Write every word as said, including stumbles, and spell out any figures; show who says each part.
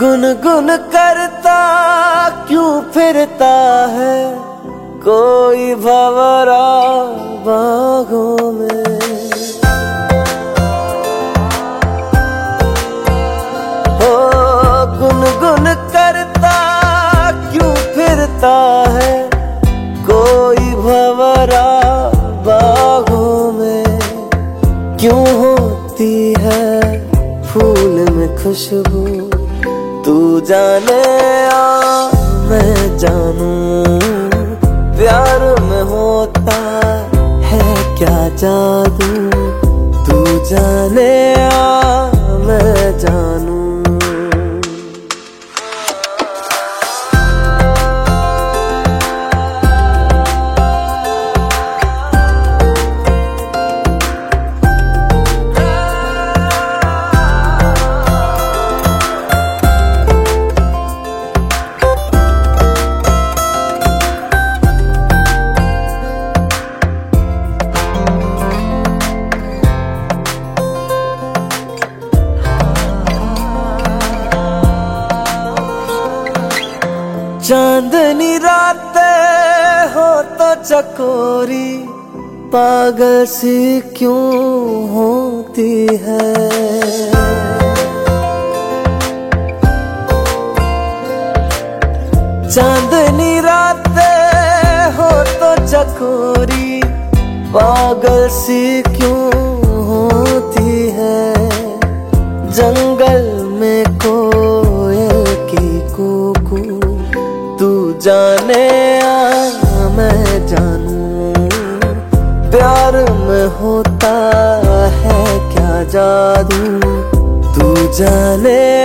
Speaker 1: गुनगुन करता क्यों फिरता है कोई भंवरा बागों में। हो गुनगुन करता क्यों फिरता है कोई भंवरा बागों में। क्यों होती है फूल में खुशबू तू जाने आ मैं जानूं। प्यार में होता है क्या जादू तू जाने आ मैं जानूं। चांदनी रातें हो तो चकोरी पागल सी क्यों होती है। चांदनी रातें हो तो चकोरी पागल सी क्यों होती है। जंगल में कोयल की कूकू तू जाने आ मैं जानूं। प्यार में होता है क्या जादू तू जाने